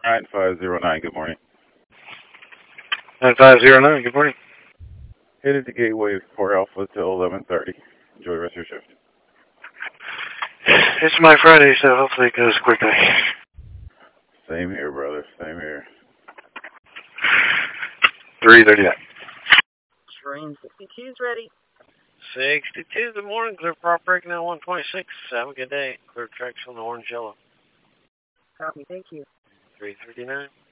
9509, good morning. 9509, good morning. Headed to Gateway 4 Alpha till 11:30. Enjoy the rest of your shift. It's my Friday, so hopefully it goes quickly. Same here, brother. Same here. 3:39. Train 62's ready. 62, good morning. Clear prop breaking out 126. Have a good day. Clear tracks on the orange yellow. Copy, thank you. 339.